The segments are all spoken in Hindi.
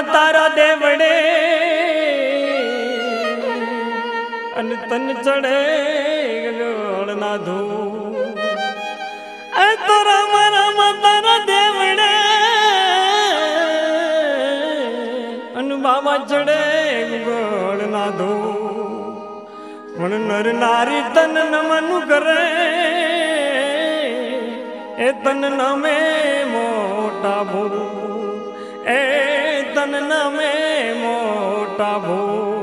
तारा देवड़े अन तन चढ़े गगन धू तारा मारा तारा देवड़े अन बाबा चढ़े गगन धू पण नर नारी तन नमन करे ए तन नमे मोटा भू ए तन नमे मोटा भू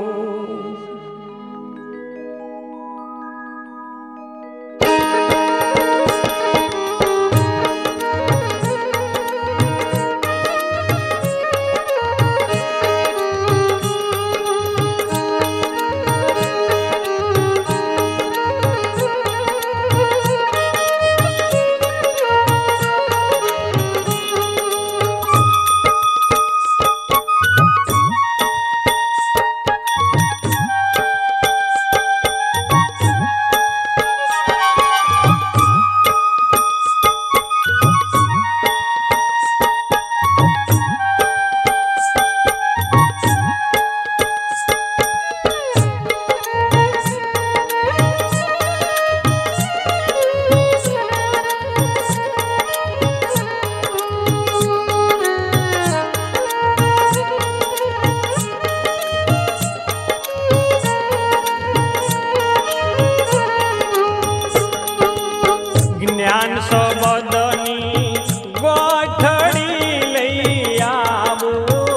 ज्ञान सबदनी गोठड़ी लई आवो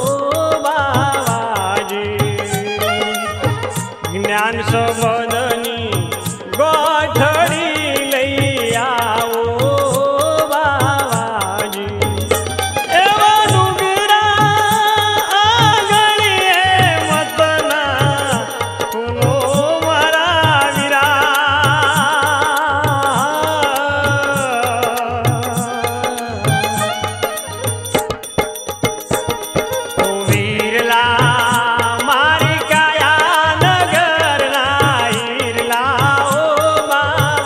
बाबाजी ज्ञान सबदनी गोठड़ी लई आवो बाबाजी एवा डुगरा आगळीए मतना कुनो मारा वीरा मारी काया नगर ना हिरला ओ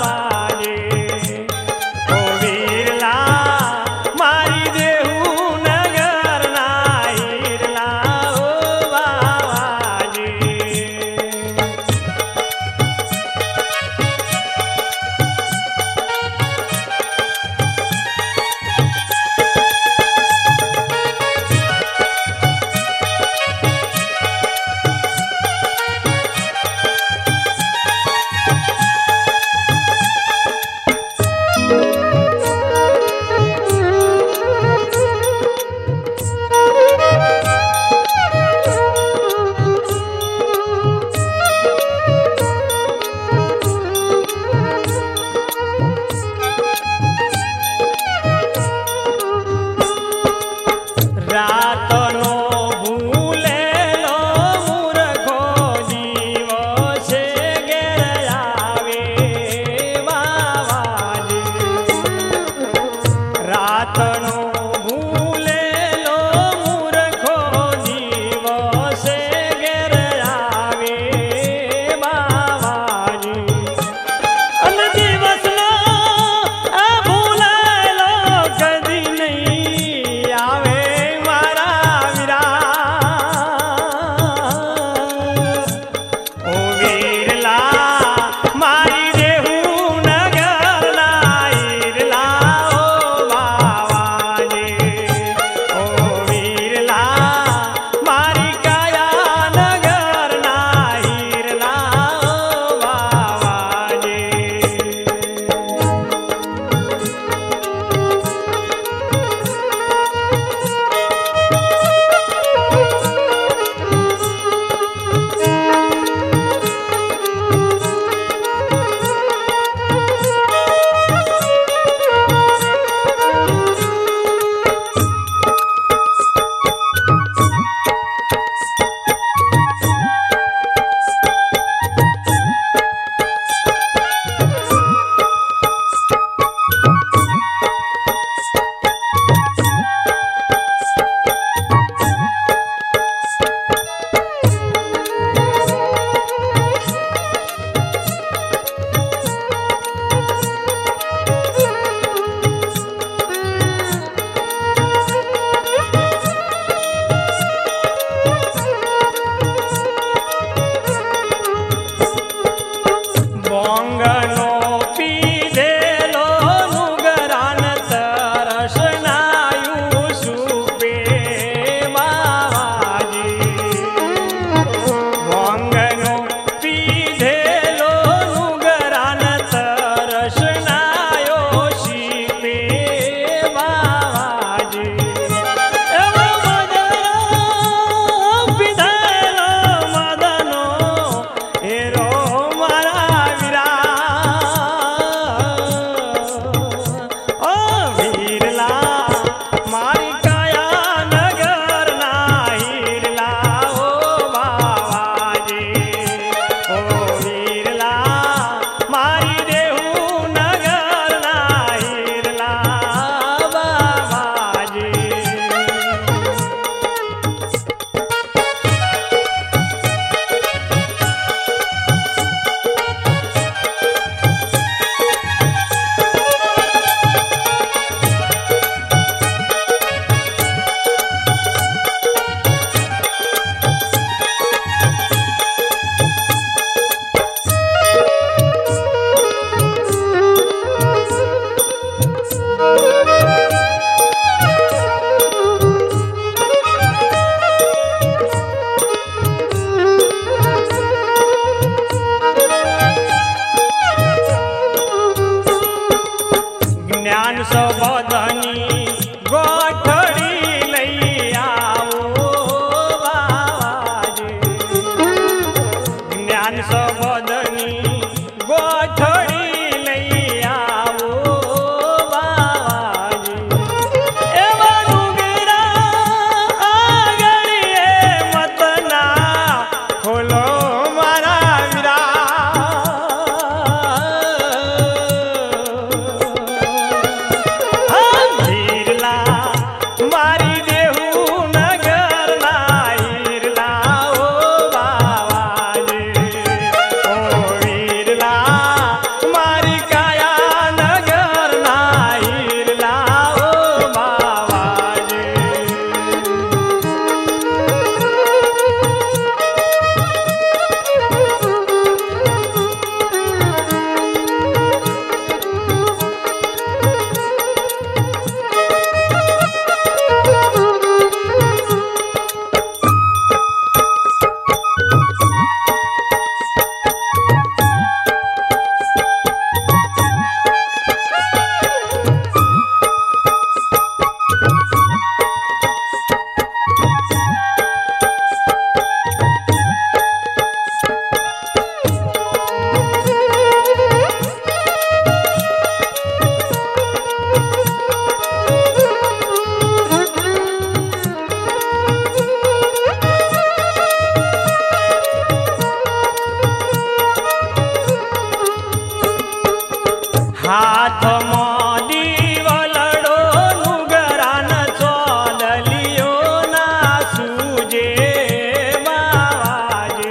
હાથમાં દીવલડો નુગરાન ચોદલિયો ના સૂજે બાવાજે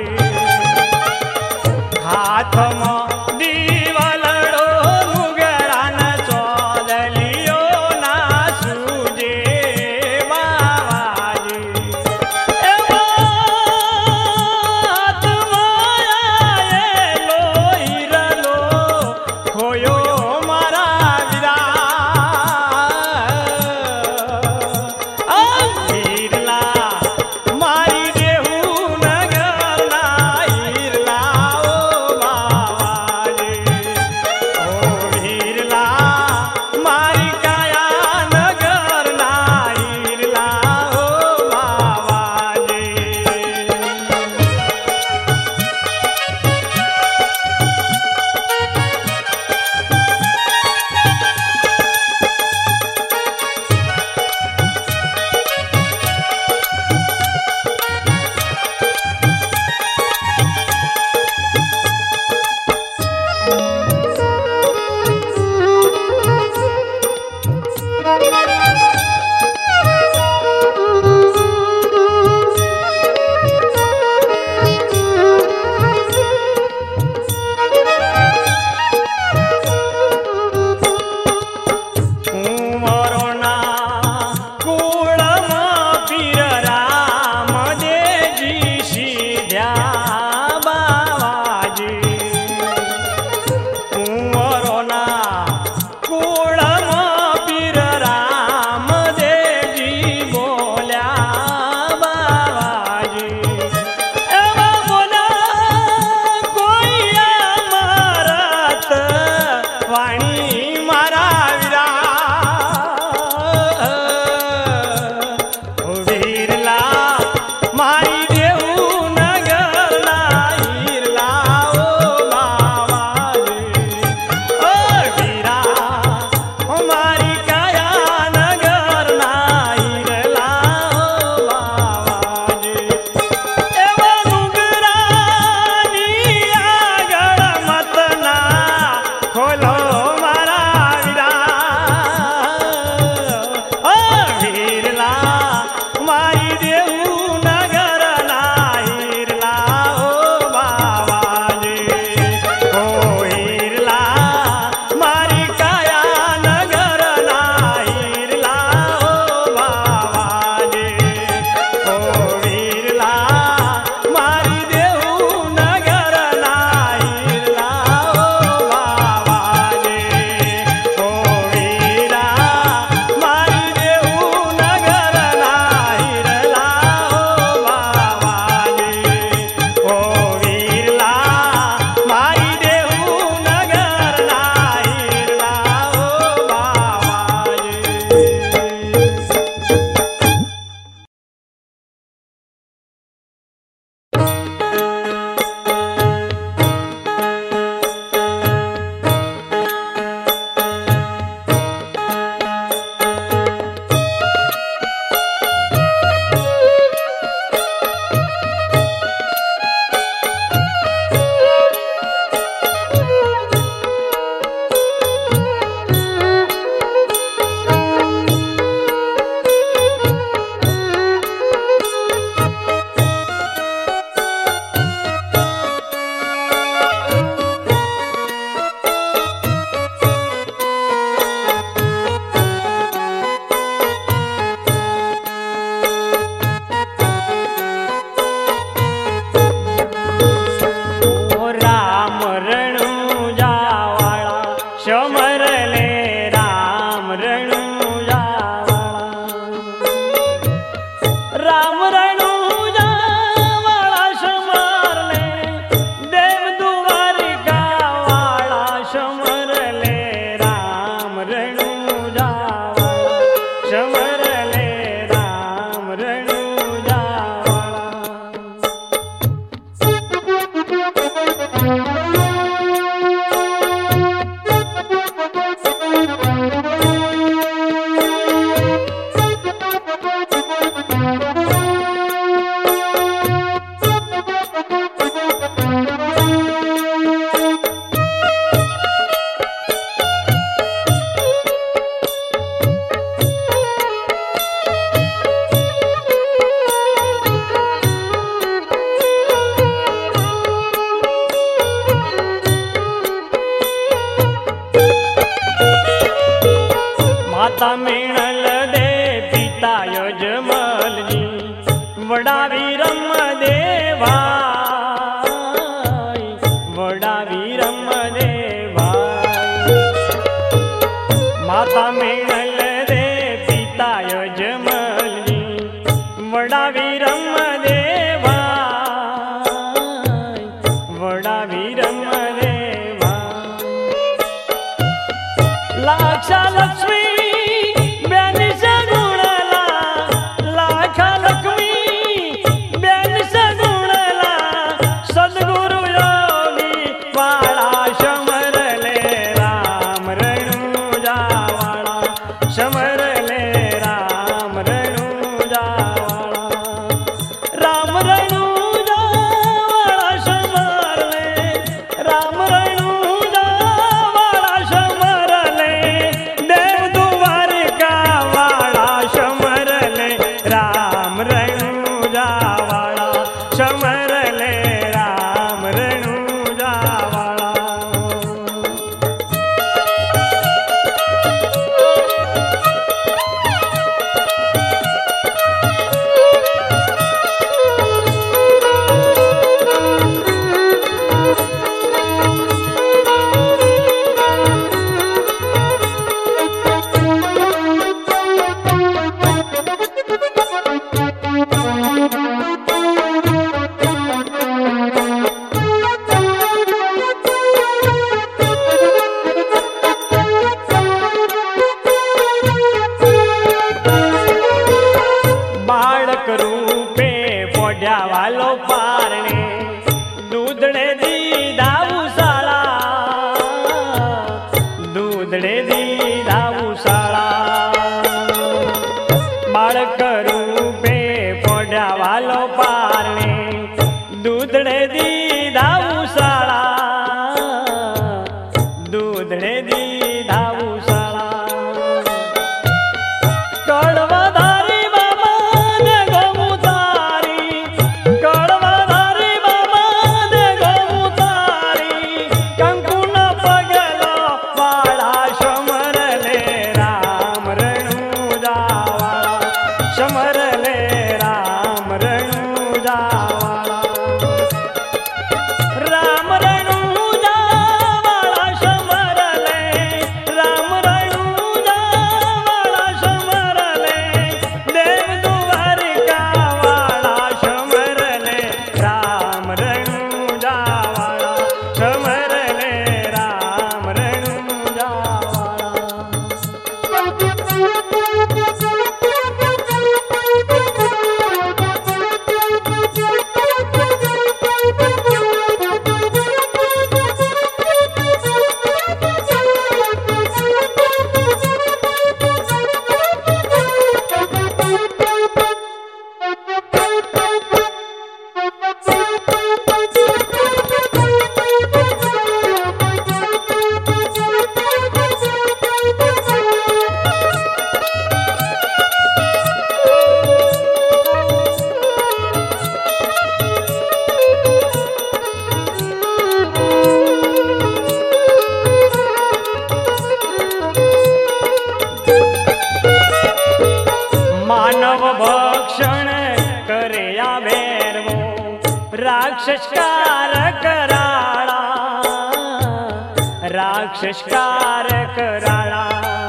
હાથમાં દીવલડો નુગરાન ચોદલિયો ના સૂજે બાવાજે माता मिणल दे पिता यजमलजी वडावी रम देवा वडावी रम देवा माता मिणल दे पिता यजमलजी वडावी रम देवा वडावी रम देवा लाक्षा लक्ष्मी बेन सगुणला लाखा लक्ष्मी बेन सगुणला सद्गुरु योगी वाळा शमरले राम रणुजा वाळा शमरले राम रणुजा वाळा राम रणुजा वाळा शमरले राम रणुजा वाळा शमरले देव द्वारका वाळा शमरले राम रणुजा वाळा शमरले राम रणुजा वाळा बाळक रूपे पोढ्या वालो पारणे दूधडे दीदा उसाळा दूधडे दीदा उसाळा बाळक रूपे पोढ्या वालो पारणे दूधडे दीदा उसाळा दूधडे दीदा उसाळा कळवधारी बाबा दे गोमुतारी कळवधारी बाबा दे गोमुतारी कंकुन पगलो वाळा शमरले राम रणुजा वाळा शमरले राम रणुजा वाळा राम रणुजा वाळा शमरले राम रणुजा वाळा शमरले देव द्वारका वाळा शमरले राम रणुजा वाळा शमरले राम रणुजा मानव भक्षण करे या भेरवो राक्षसकार कराळा राक्षसकार कराळा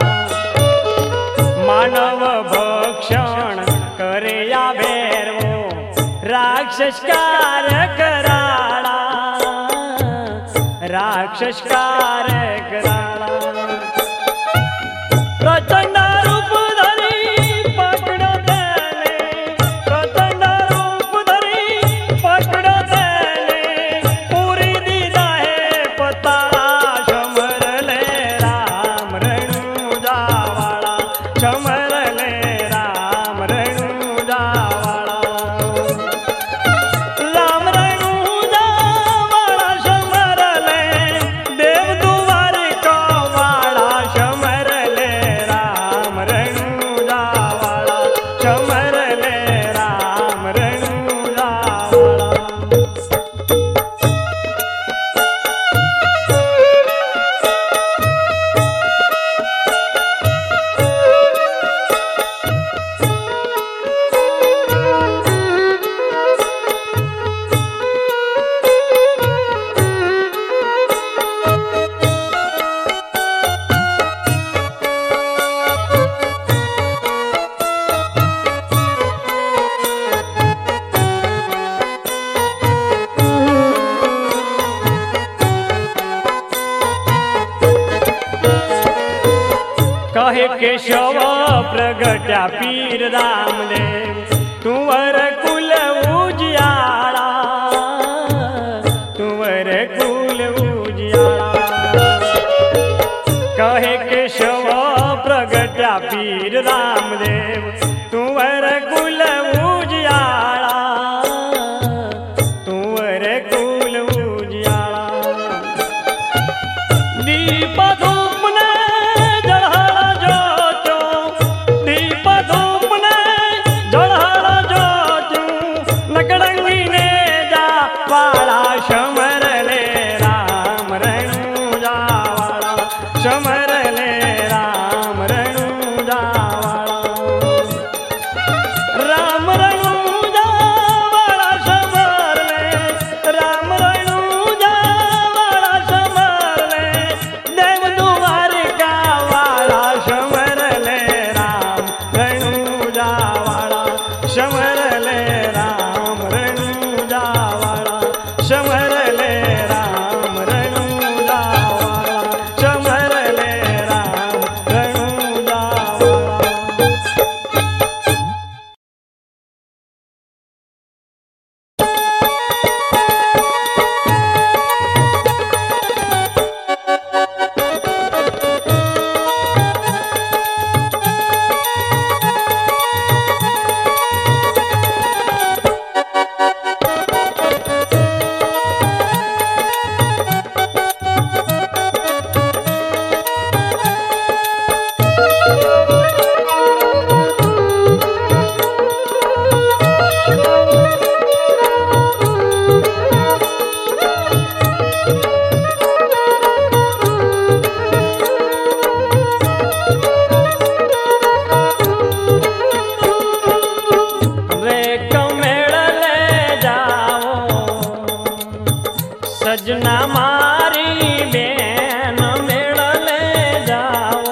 मानव भक्षण करे या भेरवो राक्षसकार कराळा राक्षसकार कराळा प्रचंड रूप धरी पकड त्याने प्रचंड रूप धरी पकड त्याने पुरी दिला हे पता शमरले राम रणुजा वाळा शमरले राम रणुजा वाळा राम रणुजा वाळा शमरले देव द्वारका कहे केशव प्रगट्या पीर रामदेव तुवर कुल उजियारा तुवर कुल उजियारा कहे केशव प्रगट्या पीर रामदेव तुवर कुल उजियारा तुवर कुल उजियारा दीप धूप ने जड़हर जोचो दीप धूप ने जड़हर जोचू नकड़ंगी ने जा वाला शमर ले राम रणु जा वाला शमर ले राम रणु जा वाला राम रणु जा वाला शमर ले राम रणु जा वाला शमर ले देव द्वारिका वाला शमर ले राम रणु जा वाला शमर ले राम रणु जा वाला शमर ले राम रणु जा वाला शमर ले राम रणु जा वाला रे कमेड़ ले जाओ सजना मारी बेन मेड़ ले जाओ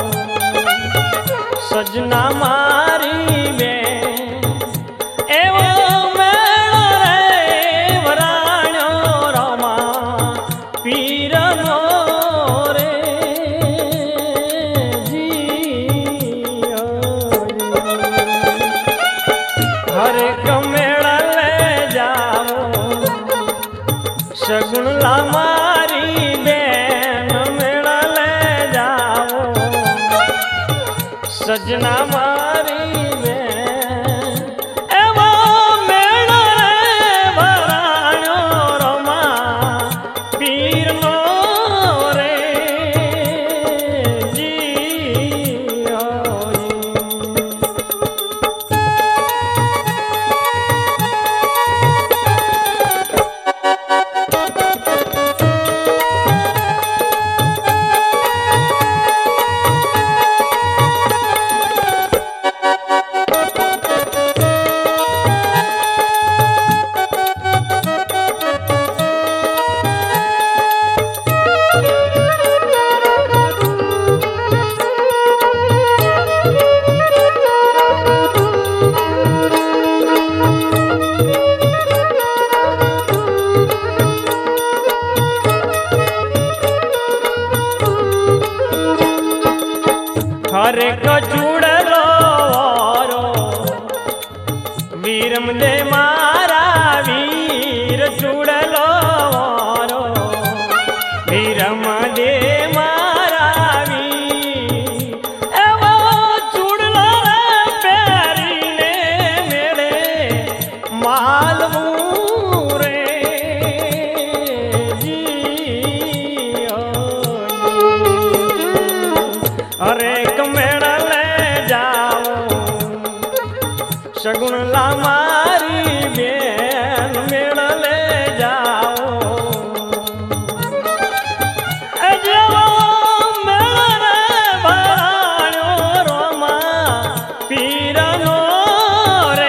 सजना मारी बेन एवो मेड़ रे वराण्यो रमा पीर नो रे हर कमेड़ ले जाओ शगुन ला मारी बेन मेड़ ले जाओ सजना मारी बेन एवो मेड़ रे वराण्यो रमा पीर नो रे हर कचूड़लो वीरम दे मारा वीर चूड़लो वीरम दे मारा वीर एवो चूड़लो रे प्यारी ने मेरे मालवू रे अरे कमेड़ ले जाओ शगुन ला मारी बेन मेड़ ले जाओ अजवा मेड़ रे वराण्यो रमा पीर नो रे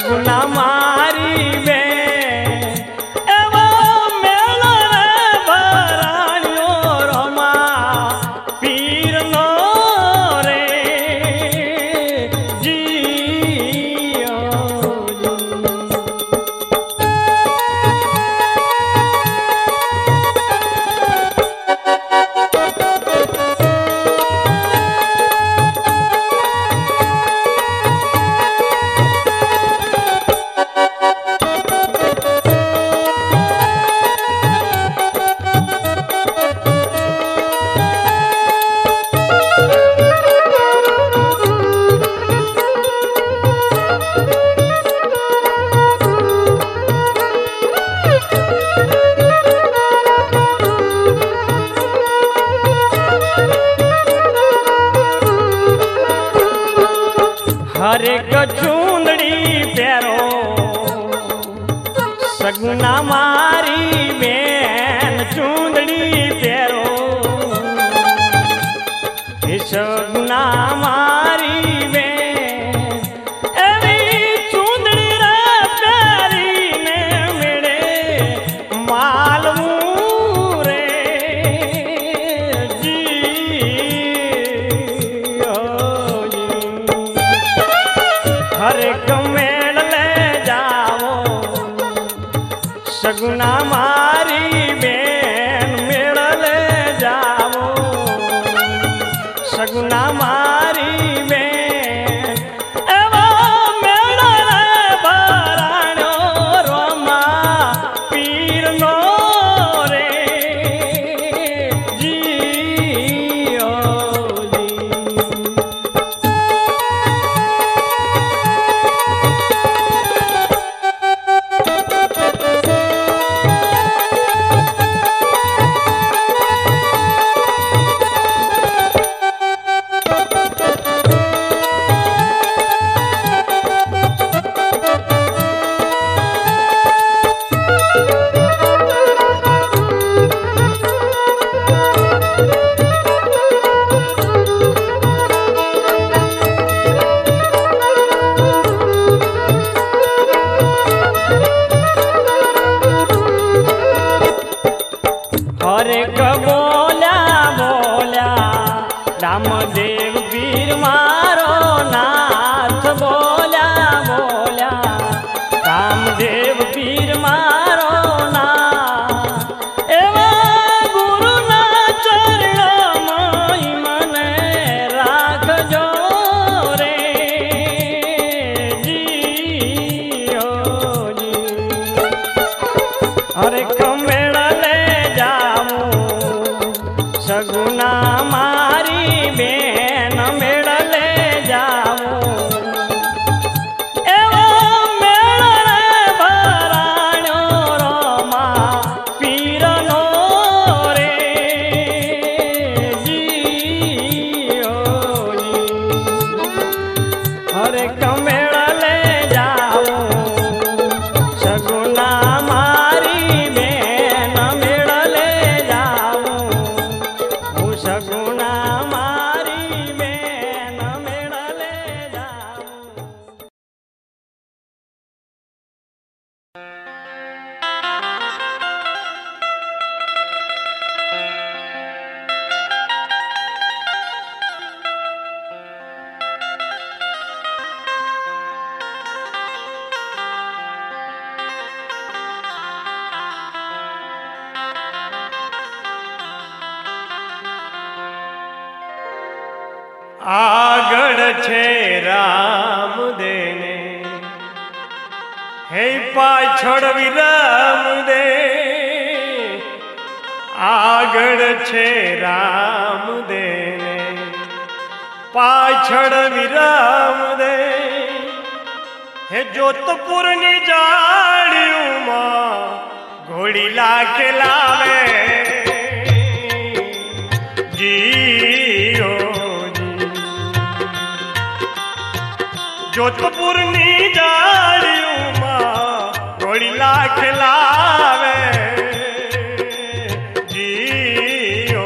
सगुना मारी बेन एवो मेल रे भराणियो रोमा पीर नो रे जियो हर एक चूंदड़ी प्यारो सगुना मारी बेन चूंदड़ी प्यारो सगुना मारी बेन एवी चूंदड़ी रे प्यारी ने मेरे मालमू रे जी हर एक मेल ले जाओ सगुना मारी बेन मेल ले जाओ सगुना मारी बेन एवो मेल रे भराणो रोमा पीर नो रे जियो हर एक बोल्या बोल्या रामदेव पीर मारो नाथ बोल्या बोल्या रामदेव पीर मारो नाथ एवा गुरु ना चरण माई मने राखजो रे जियो जी हर एक मेल ले जाऊं सगुना मारी बेन मेल ले जाऊं एवो मेल रे भराणो रोमा पीर नो रे जियो हर एक मेल ले जाऊं सगुना मारी बेन मेल ले जाऊं सगुना मारी बेन मेल ले जाऊं આગળ છે રામ દેને હે પાછળ વિરામ દે આગળ છે રામ દેને પાછળ વિરામ દે હે જોધપુરની જાળીઓમાં ઘોડી લાખે લાવે જીઓ जोधपुरनी जाड़ियों घोड़ी लाख लावे जियो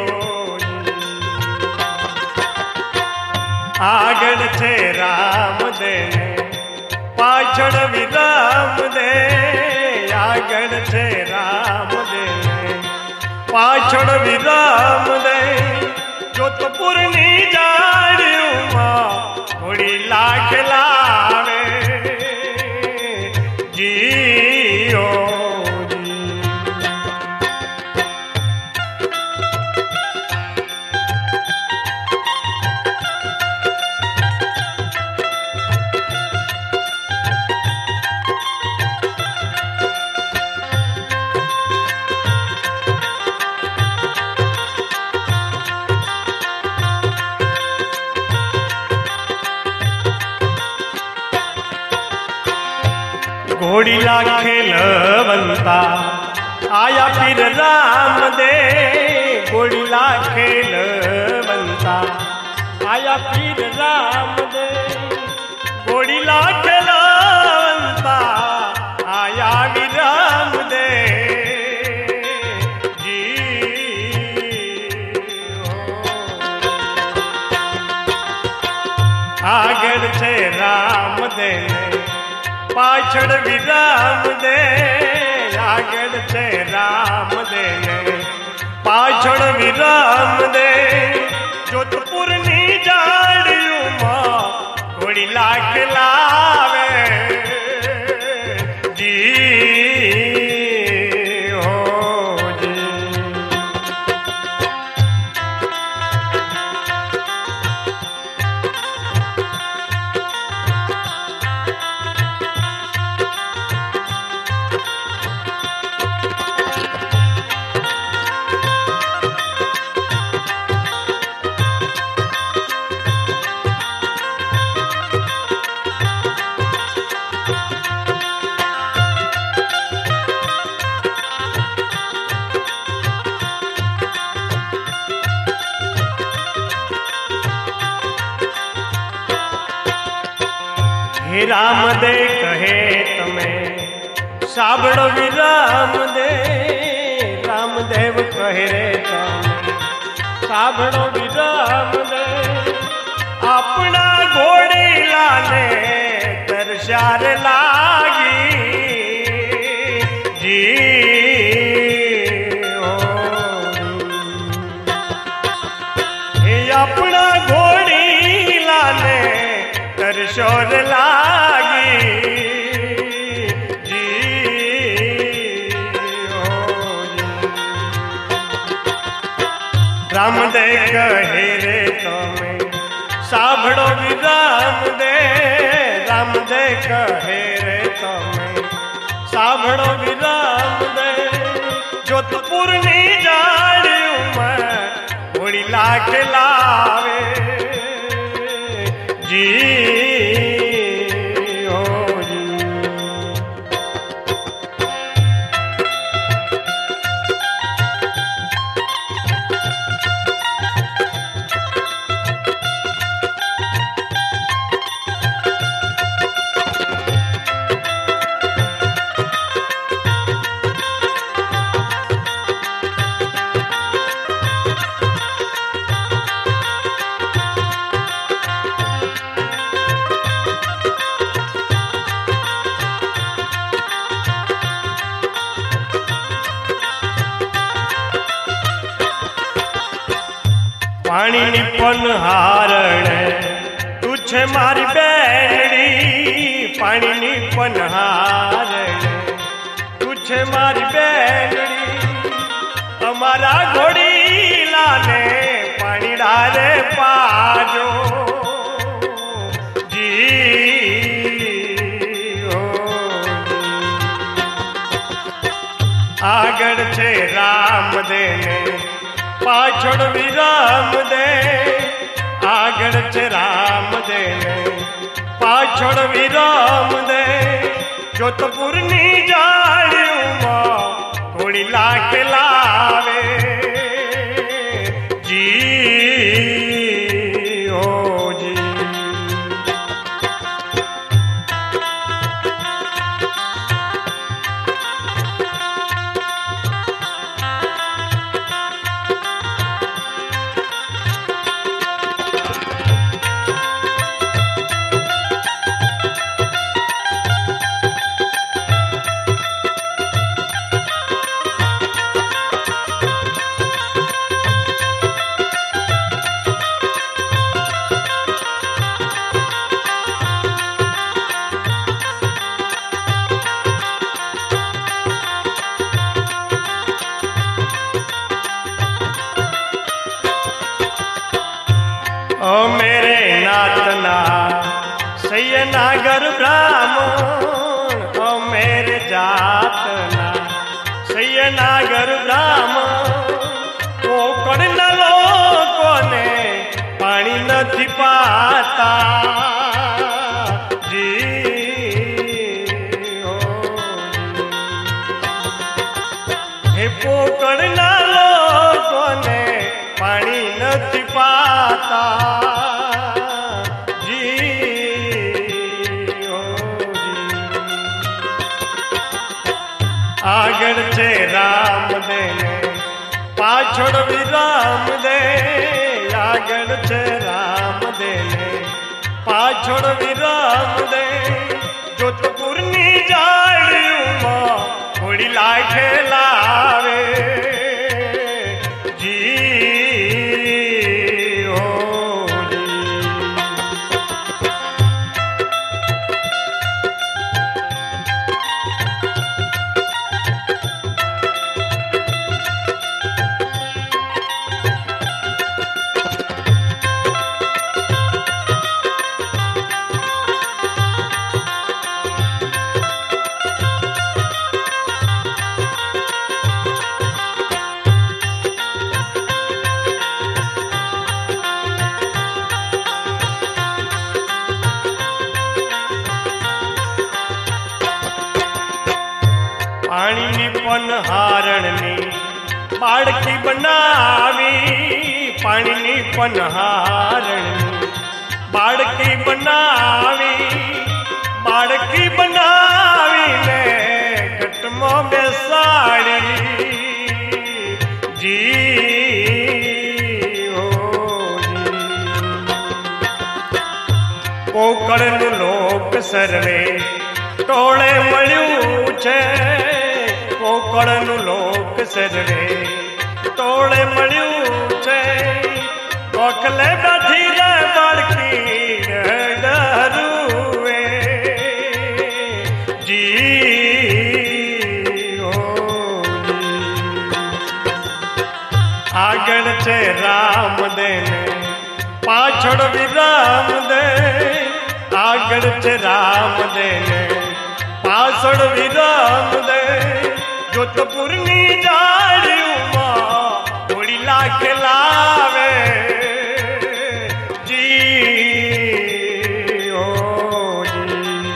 આગળ છે રામ દેને પાછળ વિરામ દે આગળ છે રામ દે પાછળ વિરામ દે જોધપુરની જાડીઓમાં થોડી લાખ લાવે જીઓ घोड़ी लाखे लवंता आया फिर राम दे घोड़ी लाखे लवंता आया फिर राम दे घोड़ी लाखे लवंता आया भी राम दे जी आगड़ छे राम दे पाछड़ विराम दे आगड़ छे राम दे पाछड़ विराम दे जोधपुरनी जाड़ियों घोड़ी लाख लावे जी हो जी राम दे कहे तमे साबड़ो विराम दे रामदेव कहे रे तमे साबड़ो विराम दे अपना घोड़ी लाने तरसार लागी जी हो हे अपना घोड़ी लाने तरसोर लागी जी हो राम दे कहे रे तमे साभड़ो विराम दे राम दे कहे रे तमे साभड़ो विराम दे जोधपुरनी जाड़ियों घोड़ी लाख लावे जी पानी निपन हारण तुझे मारी बैलड़ी पानी निपन हारण तुझे मारी बैलड़ी हमारा घोड़ी लाने पानी डाले पाजो जी हो आगड़ छे राम देने पाछड़ विराम दे आगड़ छे राम दे पाछड़ विराम दे जोधपुरनी जाड़ियों घोड़ी लाख लावे जी हो जी ओ मेरे नातना सैय नागर ब्राह्मण, ओ मेरे जातना सैय नागर ब्राह्मण, कोकण लोकोने पाणी नथी पाता जी हो। हे कोकण लोकोने पाणी नथी पाता जी हो जी। આગળ છે રામદે ને પાછળ વિરામ દે, આગળ છે રામદે ને પાછળ વિરામ દે, જોધપુરની જાળીઓમાં હોળી લાખે લાવે જી હો જી। પાણીની પનહારણની બાળકી બનાવી, પાણીની પનહારણની બાળકી બનાવી, બાળકી બનાવીને ઘટમાં બેસાડી જી હો જી। કોકણનું લોક સર્વે ટોળે મળ્યું છે, કોકણનું લોક સર્વે ટોળે મળ્યું છે, કોકલે બેઠી રે બાળકી ડરુવે જી હો જી। આગળ છે રામદે ને પાછળ વિરામ દે, આગળ છે રામદે ને પાછળ વિરામ દે, જોધપુરની જાળીઓમાં હોળી લાખે લાવે જી હો જી।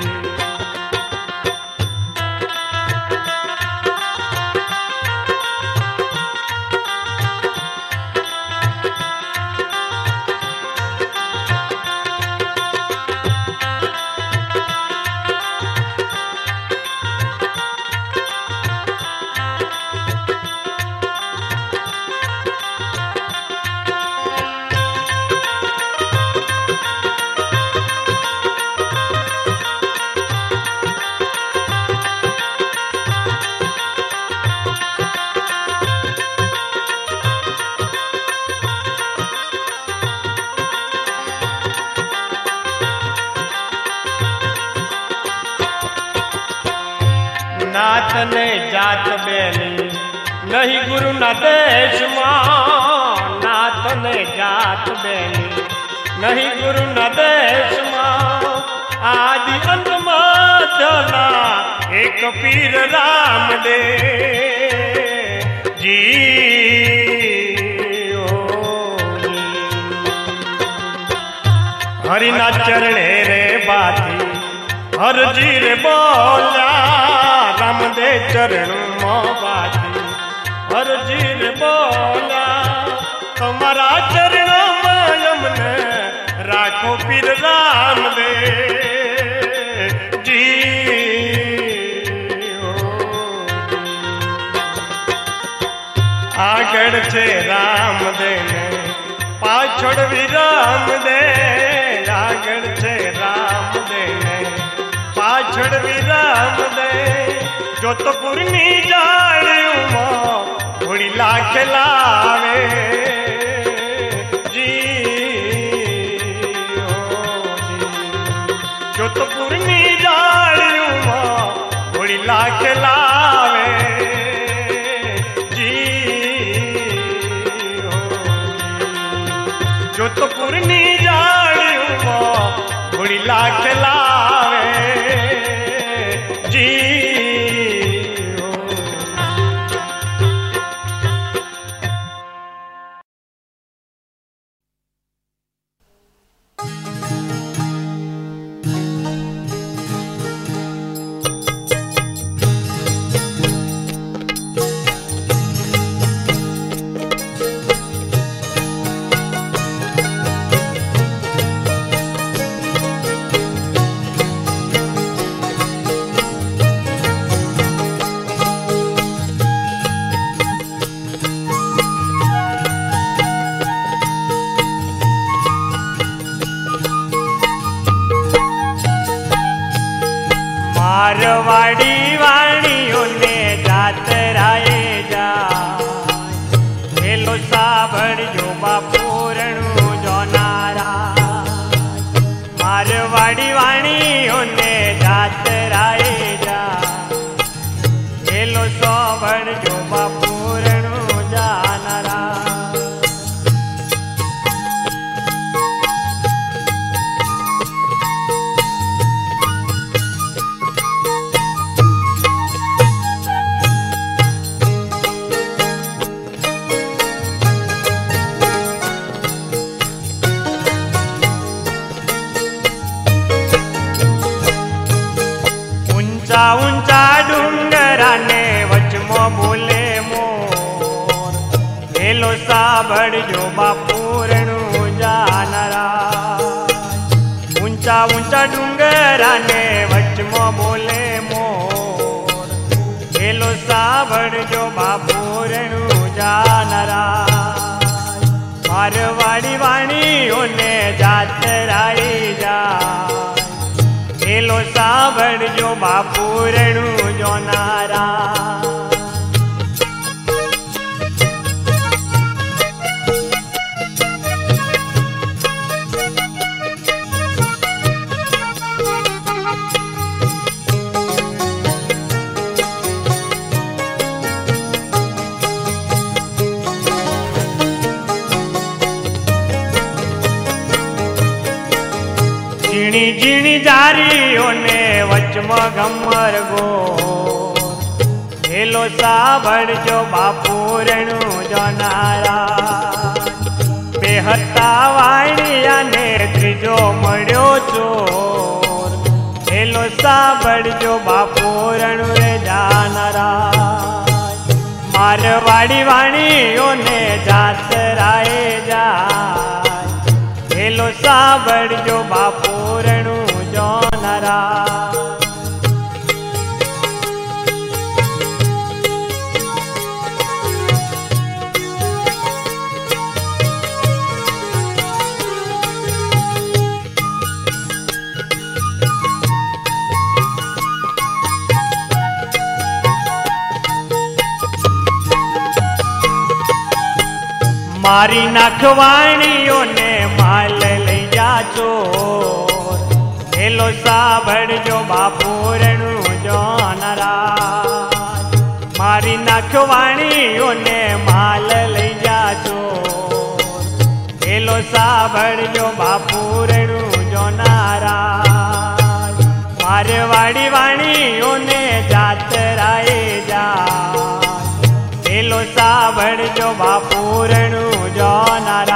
नाथ ने जात बेली नहीं गुरु ना देश मां, नाथ ने जात बेली नहीं गुरु ना देश मां, आदि अंत मधना एक पीर राम दे जी हो जी। हरि ना चरणे रे बाती हर जी रे बोला, राम दे चरण बाती हर जी रे बोला, तुम्हारा चरण यमने राखो पीर राम दे जी हो जी। આગળ છે રામદે ને પાછળ વિરામ દે, આગળ છે રામદે ને પાછળ વિરામ દે, જોધપુરની જાળીઓમાં હોળી લાખે લાવે જી હો જી। જોધપુરની જાળીઓમાં હોળી લાખે લાવે જી હો જી। જોધપુર गुरनी जाड़ियों घोड़ी लाख लावे जी मारवाड़ी वाणियों ने जातराए जा हेलो साबड़ जो बापूरणु जो नारा मारवाड़ी वाणियों ने जातराए जा हेलो साबड़ जो बापूरणु जा नारा ऊंचा ऊंचा डूंगराने वचमो बोले मोर हेलो साबड़ जो बापूरणु जानरा ऊंचा ऊंचा डूंगराने वचमो बोले मोर हेलो साबड़ जो बापूरणु जानरा मारवाड़ी वाणियों ने जातराई जा हेलो साबड़ जो बापूरणु जो नारा झीणी झीणी जारियों ने वचम गमर गो हेलो साबड़ जो बापूरणु जो नारा बेहता वाणिया ने त्रीजो मळ्यो चोर हेलो साबड़ जो बापूरणु रे जानरा मारवाड़ी वाणियों ने जातराए जा हेलो साबड़ जो बापूरणु जो नारा मारी नाखवाणियों ने माल ले जा चोर हेलो साबड़ जो बापूरणु जो नारा मारी नाखवाणियों ने माल ले जा चोर हेलो साबड़ जो बापूरणु जो नारा मारवाड़ी वाणियों ने जातराए जा हेलो साबड़ जो बापूरणु जो नारा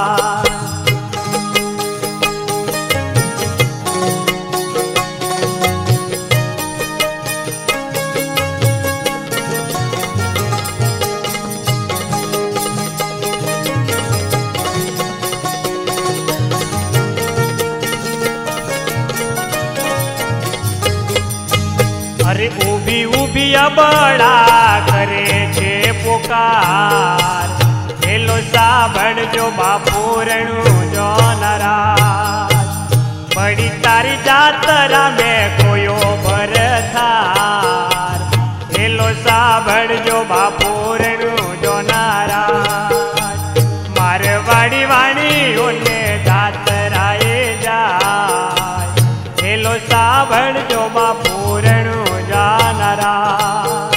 अरे ऊभी ऊभी बड़ा करे छे पुकार हेलो साबड़ जो बापूरणु जो नाराज बड़ी तारी जातरा में कोयो भरथार हेलो साबड़ जो बापूरणु जो नाराज मारवाड़ी वाणियों ने जातराए जाय हेलो साबड़ जो बापूरणु जो नाराज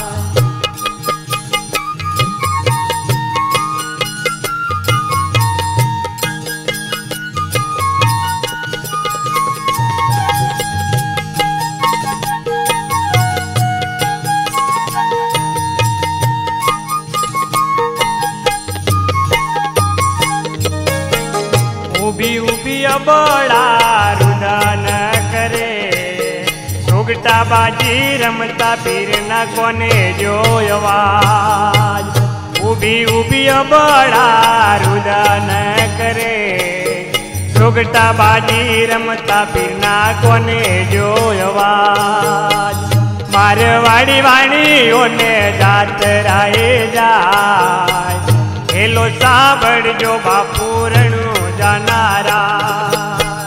ઊભી અબળા રુદન કરે ઘૂઘટા બાજી રમતા પીરના કોને જોયો અવાજ ઊભી ઊભી અબળા રુદન કરે ઘૂઘટા બાજી રમતા પીરના કોને જોયો અવાજ મારવાડી વાણીઓને જાતરાએ જાય હેલો સાંભળજો બાપુરણું જાનારા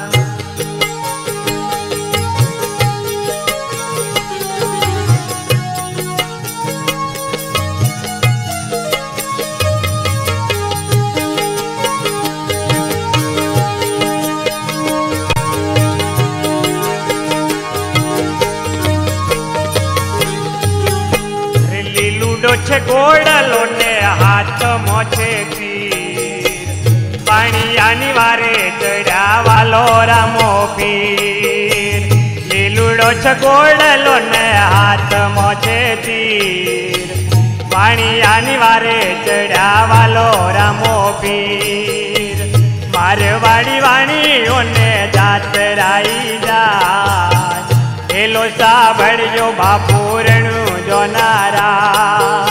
છે ગોળલો ને હાથમાં છે તીર પાણીયાની વારે ચડ્યા વાલો રામો પીર લીલુડો છે ગોળલો ને હાથમાં છે તીર પાણીયાની વારે ચડ્યા વાલો રામો પીર મારવાડી વાણીઓને જાતરાઈ જાય હેલો સાંભળજો બાપુરણું જોનારા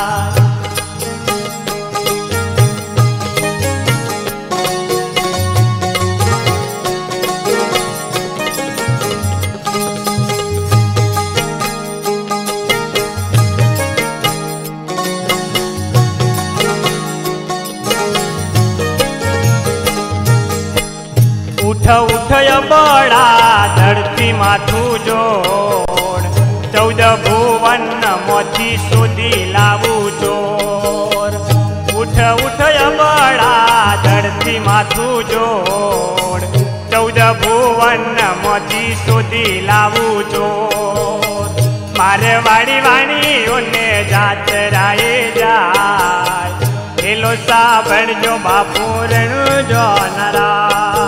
ઉઠ ઉઠ બળા ધરતી માથું જોડ 14 ભુવન મોથી સુધી લાવું ચોર ઉઠ ઉઠ બળા ધરતી માથું જોડ 14 ભુવન મોથી સુધી લાવું ચોર મારવાડી વાણીઓને જાતરાએ જાય હેલો સાંભળજો બાપુરણું જોનારા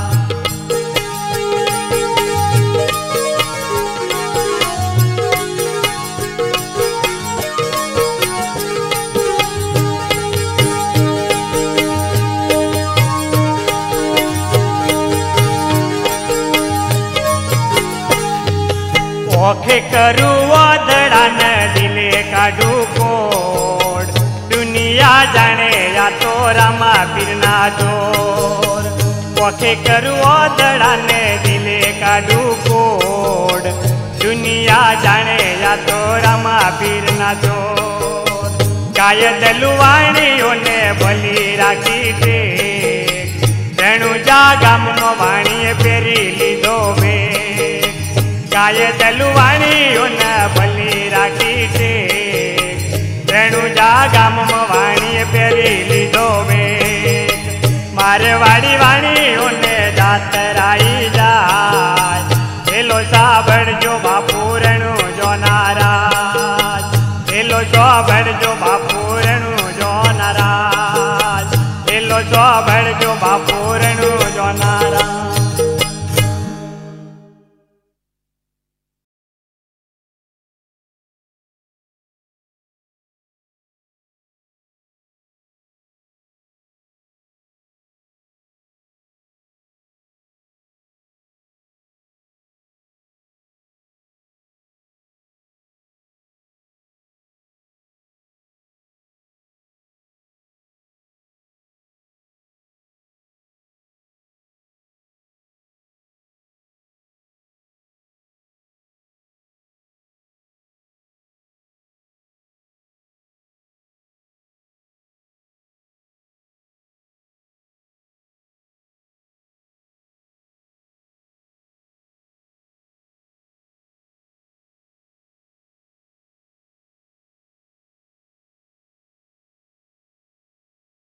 ઓખે કરું વાદળાને દિલે કાઢું કોડ દુનિયા જાણે આ તો રામા પીરના જોર ઓખે કરું વાદળાને દિલે કાઢું કોડ દુનિયા જાણે આ તો રામા પીરના જોર કાયદલુ વાણીઓને ભલી રાખી ટેક રણુજા ગામનો વાણીએ પહેરી લીધો બેગ કાયદલુ વાણીઓને ભલી રાખી છે રણુજા ગામમાં વાણીએ પહેરી લીધો બેગ મારવાડી વાણીઓને જાતરાઈ જાય હેલો સાંભળજો